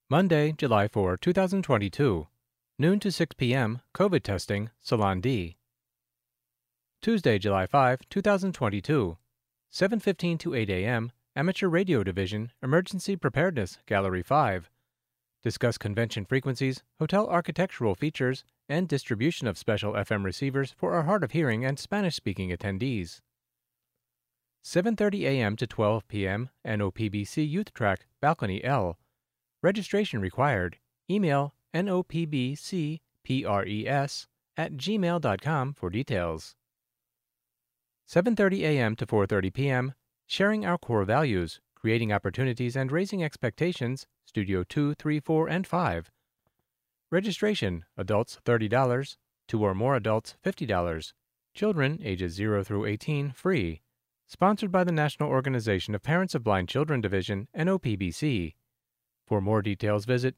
Monday, July 4, 2022. Noon to 6 p.m. COVID testing, Salon D. Tuesday, July 5, 2022. 7:15 to 8 a.m. Amateur Radio Division, Emergency Preparedness, Gallery 5. Discuss convention frequencies, hotel architectural features, and distribution of special FM receivers for our hard of hearing and Spanish-speaking attendees. 7:30 a.m. to 12 p.m. NOPBC Youth Track, Balcony L. Registration required. Email nopbcpres@gmail.com for details. 7:30 a.m. to 4:30 p.m. Sharing Our Core Values, Creating Opportunities and Raising Expectations, Studio 2, 3, 4, and 5. Registration, adults $30, 2 or more adults $50. Children ages 0 through 18 free. Sponsored by the National Organization of Parents of Blind Children Division, NOPBC. For more details, visit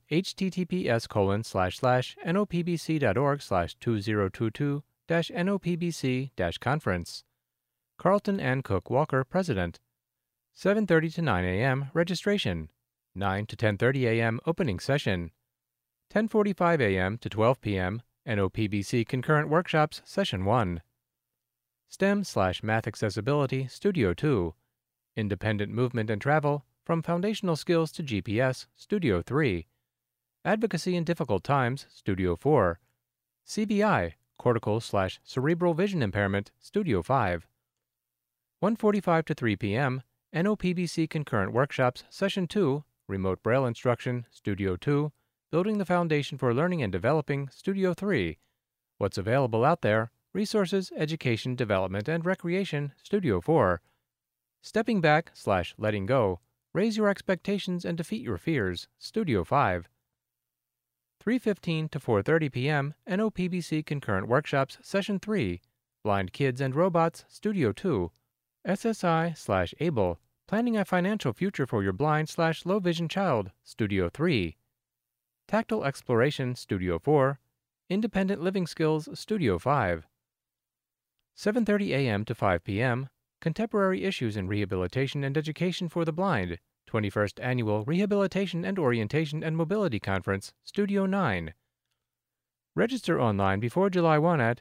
https://nopbc.org/2022-NOPBC-conference. Carlton Ann Cook Walker, President. 7:30 to 9 a.m. Registration. 9 to 10:30 a.m. Opening Session. 10:45 a.m. to 12 p.m. NOPBC Concurrent Workshops, Session 1. STEM/Math Accessibility, Studio 2. Independent Movement and Travel, From Foundational Skills to GPS, Studio 3. Advocacy in Difficult Times, Studio 4. CVI, Cortical/Cerebral Vision Impairment, Studio 5. 1:45 to 3 p.m., NOPBC Concurrent Workshops, Session 2, Remote Braille Instruction, Studio 2, Building the Foundation for Learning and Developing, Studio 3. What's Available Out There, Resources, Education, Development, and Recreation, Studio 4. Stepping Back/Letting Go, Raise Your Expectations and Defeat Your Fears, Studio 5. 3:15 to 4:30 p.m., NOPBC Concurrent Workshops, Session 3, Blind Kids and Robots, Studio 2. SSI/ABLE, Planning a Financial Future for Your Blind/Low Vision Child, Studio 3. Tactile Exploration, Studio 4. Independent Living Skills, Studio 5. 7:30 a.m. to 5 p.m., Contemporary Issues in Rehabilitation and Education for the Blind, 21st Annual Rehabilitation and Orientation and Mobility Conference, Studio 9. Register online before July 1 at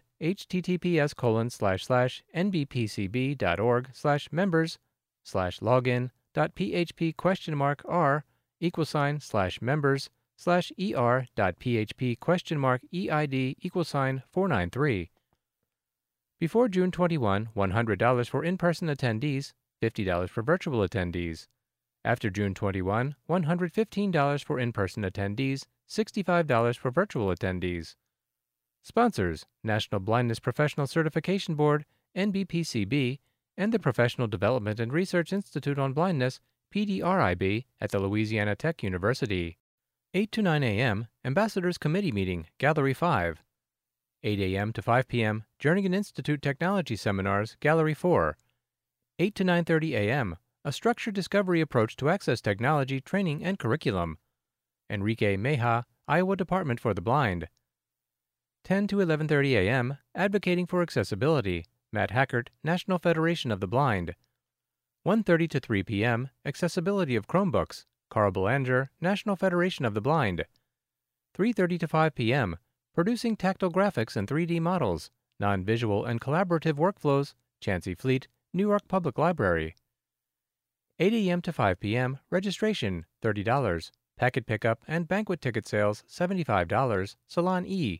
https://nbpcb.org/members/login.php?r=r/eid=493. Before June 21, $100 for in-person attendees, $50 for virtual attendees. After June 21, $115 for in-person attendees, $65 for virtual attendees. Sponsors: National Blindness Professional Certification Board, NBPCB, and the Professional Development and Research Institute on Blindness, PDRIB, at the Louisiana Tech University. 8 to 9 a.m., Ambassadors Committee Meeting, Gallery 5. 8 a.m. to 5 p.m., Jernigan Institute Technology Seminars, Gallery 4. 8 to 9:30 a.m., A Structured Discovery Approach to Access Technology Training and Curriculum. Enrique Meja, Iowa Department for the Blind. 10 to 11:30 a.m., Advocating for Accessibility, Matt Hackert, National Federation of the Blind. 1:30 to 3 p.m., Accessibility of Chromebooks, Carl Belanger, National Federation of the Blind. 3:30 to 5 p.m., Producing Tactile Graphics and 3D Models, Non-Visual and Collaborative Workflows, Chancey Fleet, New York Public Library. 8 a.m. to 5 p.m., Registration, $30, Packet Pickup and Banquet Ticket Sales, $75, Salon E.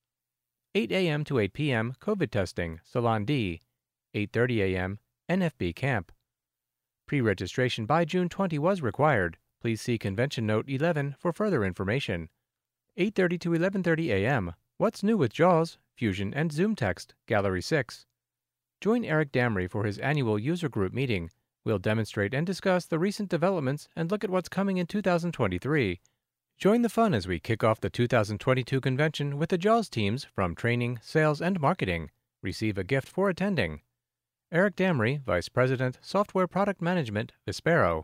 8 a.m. to 8 p.m., COVID Testing, Salon D. 8:30 a.m., NFB Camp. Pre-registration by June 20 was required. Please see Convention Note 11 for further information. 8:30 to 11:30 a.m., What's New with JAWS, Fusion, and Zoom Text, Gallery 6. Join Eric Damry for his annual user group meeting. We'll demonstrate and discuss the recent developments and look at what's coming in 2023. Join the fun as we kick off the 2022 convention with the JAWS teams from training, sales, and marketing. Receive a gift for attending. Eric Damry, Vice President, Software Product Management, Vispero.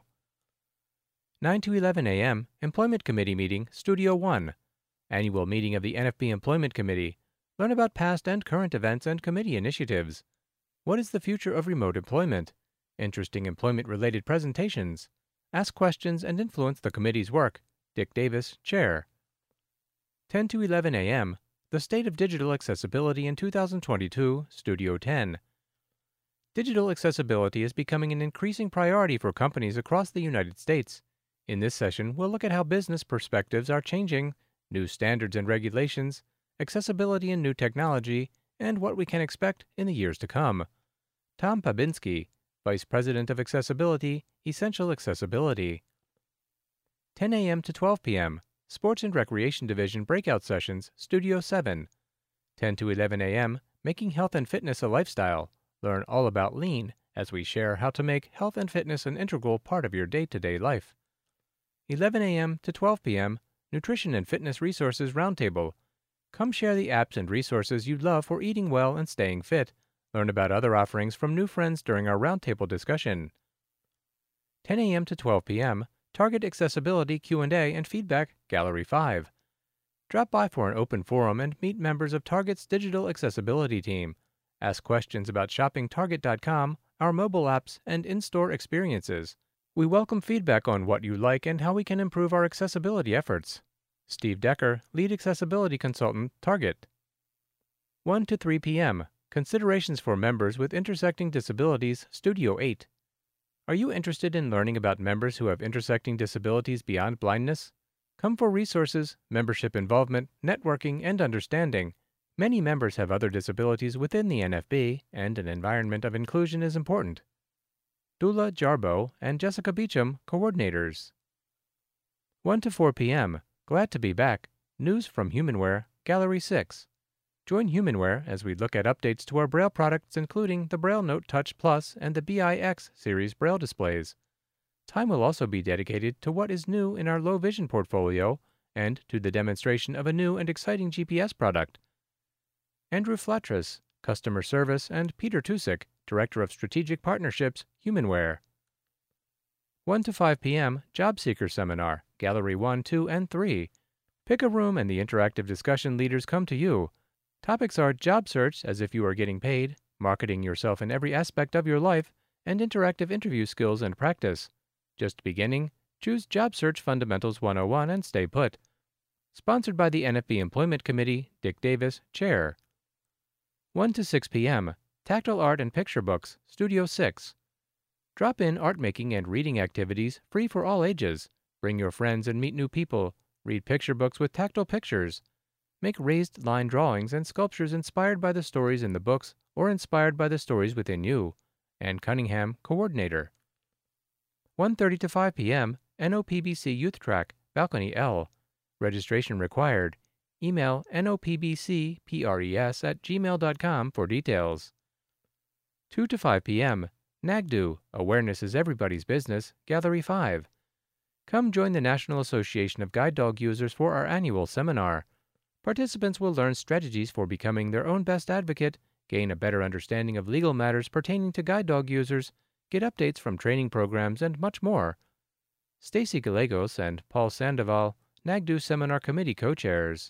9 to 11 a.m., Employment Committee Meeting, Studio 1. Annual meeting of the NFB Employment Committee. Learn about past and current events and committee initiatives. What is the future of remote employment? Interesting employment-related presentations. Ask questions and influence the committee's work. Dick Davis, Chair. 10 to 11 a.m., The State of Digital Accessibility in 2022, Studio 10. Digital accessibility is becoming an increasing priority for companies across the United States. In this session, we'll look at how business perspectives are changing, new standards and regulations, accessibility and new technology, and what we can expect in the years to come. Tom Pabinski, Vice President of Accessibility, Essential Accessibility. 10 a.m. to 12 p.m., Sports and Recreation Division Breakout Sessions, Studio 7. 10 to 11 a.m., Making Health and Fitness a Lifestyle. Learn all about Lean as we share how to make health and fitness an integral part of your day-to-day life. 11 a.m. to 12 p.m., Nutrition and Fitness Resources Roundtable. Come share the apps and resources you'd love for eating well and staying fit. Learn about other offerings from new friends during our roundtable discussion. 10 a.m. to 12 p.m., Target Accessibility Q&A and Feedback, Gallery 5. Drop by for an open forum and meet members of Target's digital accessibility team. Ask questions about shoppingtarget.com, our mobile apps, and in-store experiences. We welcome feedback on what you like and how we can improve our accessibility efforts. Steve Decker, Lead Accessibility Consultant, Target. 1 to 3 p.m., Considerations for Members with Intersecting Disabilities, Studio 8. Are you interested in learning about members who have intersecting disabilities beyond blindness? Come for resources, membership involvement, networking, and understanding. Many members have other disabilities within the NFB, and an environment of inclusion is important. Dula Jarbo and Jessica Beecham, Coordinators. 1 to 4 p.m., Glad to be back. News from Humanware, Gallery 6. Join Humanware as we look at updates to our Braille products including the Braille Note Touch Plus and the BIX series Braille displays. Time will also be dedicated to what is new in our low vision portfolio and to the demonstration of a new and exciting GPS product. Andrew Flatras, Customer Service, and Peter Tusik, Director of Strategic Partnerships, Humanware. 1 to 5 p.m., Job Seeker Seminar, Gallery 1, 2, and 3. Pick a room and the interactive discussion leaders come to you. Topics are job search as if you are getting paid, marketing yourself in every aspect of your life, and interactive interview skills and practice. Just beginning? Choose Job Search Fundamentals 101 and stay put. Sponsored by the NFB Employment Committee, Dick Davis, Chair. 1 to 6 p.m., Tactile Art and Picture Books, Studio 6. Drop in art making and reading activities free for all ages. Bring your friends and meet new people. Read picture books with tactile pictures. Make raised line drawings and sculptures inspired by the stories in the books or inspired by the stories within you. Ann Cunningham, Coordinator. 1:30 to 5 p.m., NOPBC Youth Track, Balcony L. Registration required. Email nopbcpres@gmail.com for details. 2 to 5 p.m., NAGDU, Awareness is Everybody's Business, Gallery 5. Come join the National Association of Guide Dog Users for our annual seminar. Participants will learn strategies for becoming their own best advocate, gain a better understanding of legal matters pertaining to guide dog users, get updates from training programs, and much more. Stacy Gallegos and Paul Sandoval, NAGDU Seminar Committee Co-Chairs.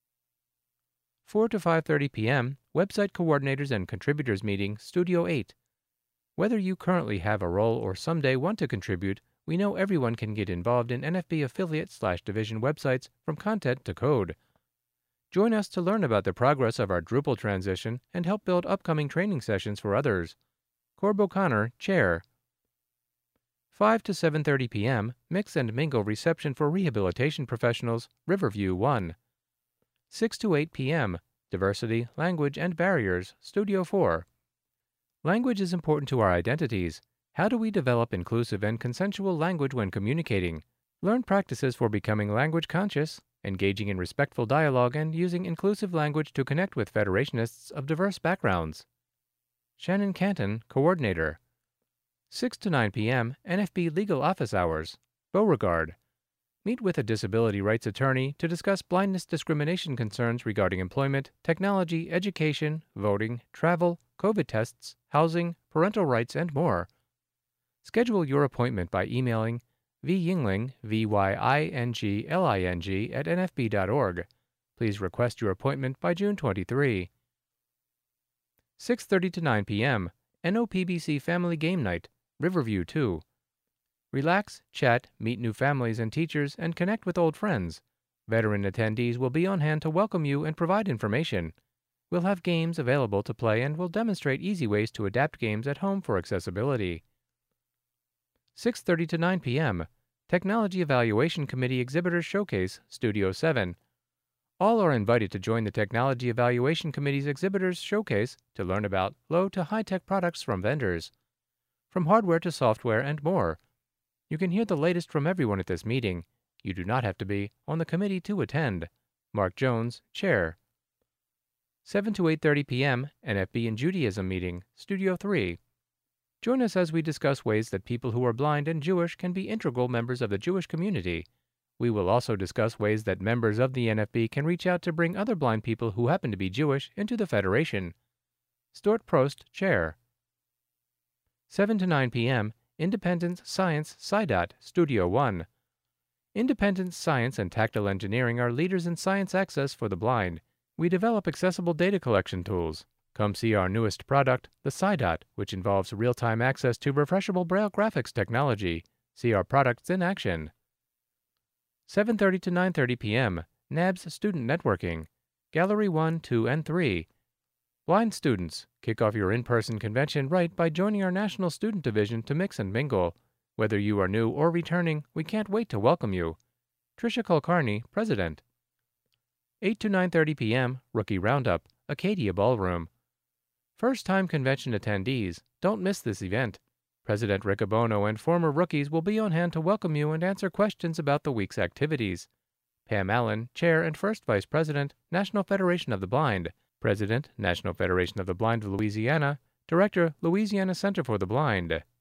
4 to 5:30 p.m., Website Coordinators and Contributors Meeting, Studio 8. Whether you currently have a role or someday want to contribute, we know everyone can get involved in NFB affiliate/division websites from content to code. Join us to learn about the progress of our Drupal transition and help build upcoming training sessions for others. Corb O'Connor, Chair. 5 to 7:30 p.m., Mix and Mingle Reception for Rehabilitation Professionals, Riverview 1. 6 to 8 p.m., Diversity, Language, and Barriers, Studio 4. Language is important to our identities. How do we develop inclusive and consensual language when communicating? Learn practices for becoming language conscious, engaging in respectful dialogue, and using inclusive language to connect with Federationists of diverse backgrounds. Shannon Canton, Coordinator. 6 to 9 p.m., NFB Legal Office Hours, Beauregard. Meet with a disability rights attorney to discuss blindness discrimination concerns regarding employment, technology, education, voting, travel, COVID tests, housing, parental rights, and more. Schedule your appointment by emailing vyingling, vyingling, at nfb.org. Please request your appointment by June 23. 6:30 to 9 p.m., NOPBC Family Game Night, Riverview 2. Relax, chat, meet new families and teachers, and connect with old friends. Veteran attendees will be on hand to welcome you and provide information. We'll have games available to play and will demonstrate easy ways to adapt games at home for accessibility. 6:30 to 9 p.m. Technology Evaluation Committee Exhibitors Showcase, Studio 7. All are invited to join the Technology Evaluation Committee's Exhibitors Showcase to learn about low to high-tech products from vendors, from hardware to software and more. You can hear the latest from everyone at this meeting. You do not have to be on the committee to attend. Mark Jones, Chair. 7 to 8:30 p.m. NFB and Judaism Meeting, Studio 3. Join us as we discuss ways that people who are blind and Jewish can be integral members of the Jewish community. We will also discuss ways that members of the NFB can reach out to bring other blind people who happen to be Jewish into the Federation. Stuart Prost, Chair. 7 to 9 p.m. Independence Science SciDot, Studio 1. Independence Science and Tactile Engineering are leaders in science access for the blind. We develop accessible data collection tools. Come see our newest product, the SciDot, which involves real-time access to refreshable Braille graphics technology. See our products in action. 7:30 to 9:30 p.m. NABS Student Networking, Gallery 1, 2, and 3. Blind students, kick off your in-person convention right by joining our National Student Division to mix and mingle. Whether you are new or returning, we can't wait to welcome you. Tricia Kulkarni, President. 8 to 9:30 p.m. Rookie Roundup, Acadia Ballroom. First-time convention attendees, don't miss this event. President Riccobono and former rookies will be on hand to welcome you and answer questions about the week's activities. Pam Allen, Chair and First Vice President, National Federation of the Blind. President, National Federation of the Blind of Louisiana. Director, Louisiana Center for the Blind.